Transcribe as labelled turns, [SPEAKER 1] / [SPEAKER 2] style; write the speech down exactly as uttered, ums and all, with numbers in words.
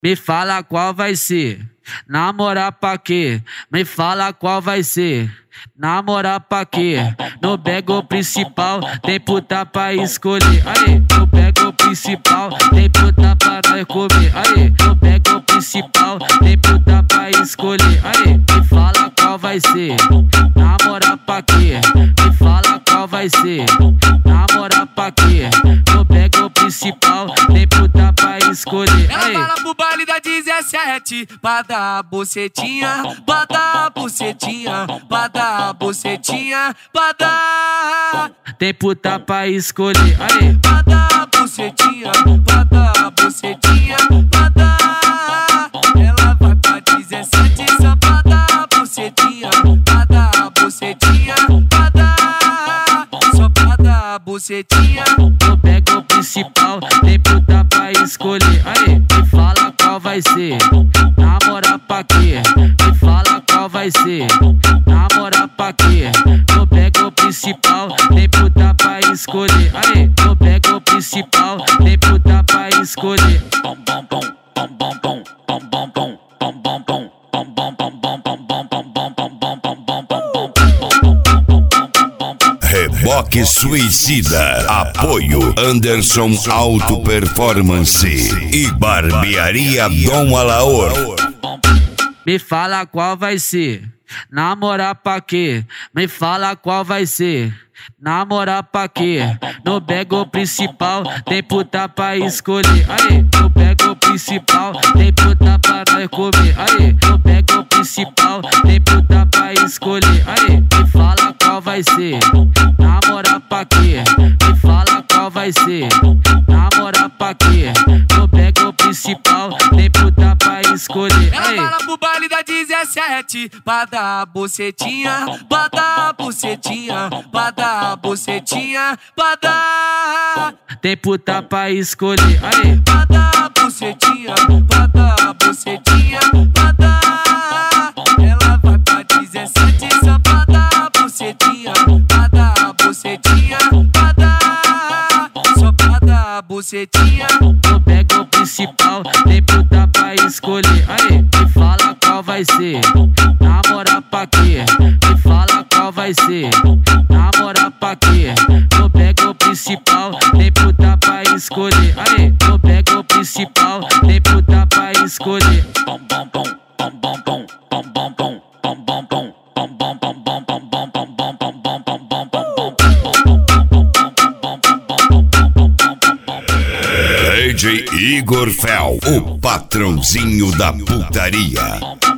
[SPEAKER 1] Me fala qual vai ser. Namorar pra quê? Me fala qual vai ser. Namorar pra quê? No bego principal tem puta pra escolher. Aê, no bego principal tem puta pra nós comer. Aê, no bego principal tem puta pra escolher. Aê, me fala qual vai ser. Namorar pra quê? Me fala qual vai ser. Namorar pra quê? No bego principal tem puta pra escolher.
[SPEAKER 2] Aê. Ela fala pro baile da dezessete pra dar bucetinha, pra dar bucetinha, pra dar bucetinha, pra dar.
[SPEAKER 1] Tem puta pra escolher. Aê,
[SPEAKER 2] pra dar bucetinha, pra dar bucetinha, pra dar. Ela vai pra dezessete só pra dar bucetinha, pra dar bucetinha, pra dar. Só pra dar bucetinha.
[SPEAKER 1] no bego principal tem puta pra escolher. Aê, me fala qual vai ser. Namorar pra quê? Me fala qual vai ser. Namorar pra quê? No bego principal tem puta pra escolher. Aê, no bego principal tem puta pra escolher. Bom, bom, bom, bom, bom, bom, bom, bom, bom, bom, bom, bom.
[SPEAKER 3] Reboque Suicida. Apoio Anderson Auto Performance e Barbearia Dom Alaor.
[SPEAKER 1] Me fala qual vai ser. Namorar pra quê? Me fala qual vai ser. Namorar pra quê? No bego principal tem puta pra escolher. Aê, no bego principal tem puta pra nós comer. Aê, no bego principal tem puta pra escolher. Aê, me fala qual vai ser. Namorar pra quê? Me fala qual vai ser. Namorar pra quê? No bego principal tem puta pra escolher. Aê.
[SPEAKER 2] Ela fala pro baile da dezessete pra dar bucetinha, pra dar bucetinha, pra dar bucetinha, pra dar.
[SPEAKER 1] Tem puta pra escolher. Aê,
[SPEAKER 2] pra dar bucetinha, pra dar bucetinha, pra dar. Ela vai pra dezessete só pra dar bucetinha, pra dar bucetinha, pra dar. Só pra dar bucetinha.
[SPEAKER 1] no bego principal tem puta pra escolher. Aê, me fala qual vai ser. Namorar pra quê? Me fala qual vai ser. Namorar pra quê? No bego principal tem puta pra escolher. Aê, no bego principal tem puta pra escolher. Bom, bom, bom, bom, bom, bom, bom, bom, bom, bom, bom, bom.
[SPEAKER 3] D J Igor Fel, o patrãozinho da putaria.